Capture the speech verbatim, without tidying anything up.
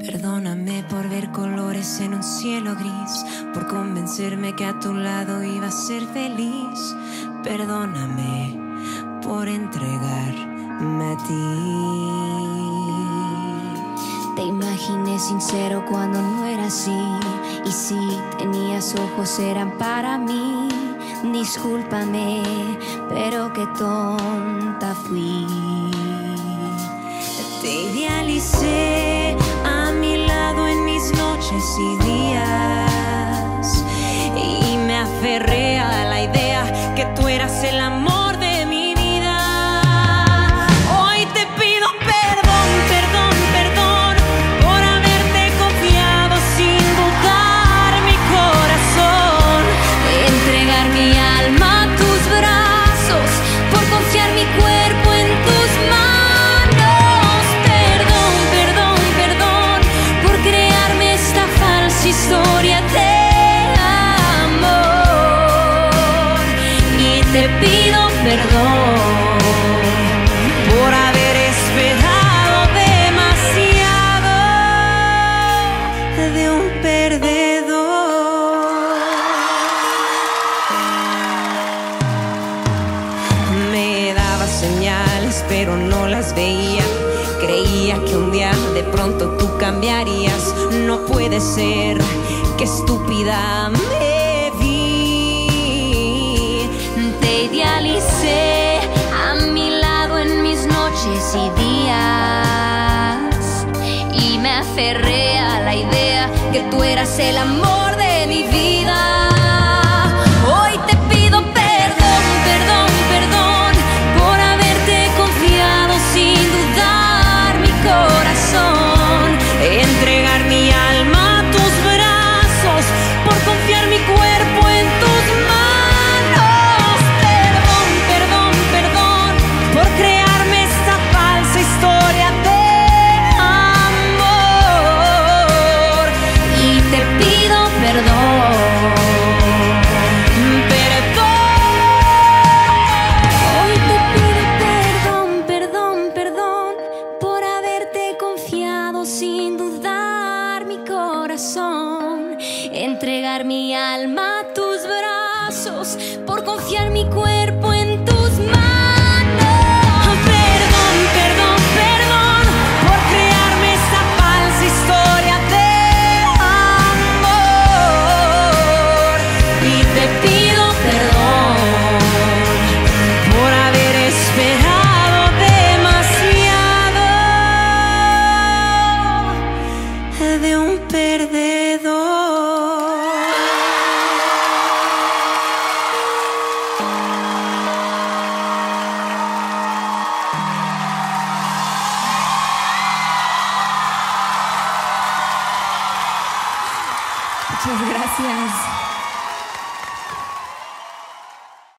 Perdóname por ver colores en un cielo gris, por convencerme que a tu lado iba a ser feliz. Perdóname por entregarme a ti. Te imaginé sincero cuando no era así, y si tenías ojos eran para mí. Discúlpame, pero qué tonta fui. Te idealicé a mi lado en mis noches y días, y me aferré a la idea que tú eras el amor de mi vida. Hoy te pido perdón, perdón, perdón por haberte confiado sin dudar mi corazón, entregar mi alma a tus brazos, por confiar mi cuerpo en tus manos. Historia de amor, y te pido perdón por haber esperado demasiado de un perdedor. Me daba señales pero no las veía. Creía que un día de pronto tú cambiarías. No puede ser, qué estúpida me vi. Te idealicé a mi lado en mis noches y días, y me aferré a la idea que tú eras el amor de mi vida. Hoy te pido perdón, perdón, perdón por haberte confiado sin dudar mi corazón, entregar mi alma a tus brazos, por confiar mi cuerpo en tus manos. Perdón, perdón, perdón por crearme esta falsa historia de amor, y te pido perdón. Entregar mi alma a tus brazos, por confiar mi cuerpo en tus manos. Perdón, perdón, perdón por crearme esta falsa historia de amor, y te pido perdón por haber esperado demasiado de un perdedor. Muchas gracias.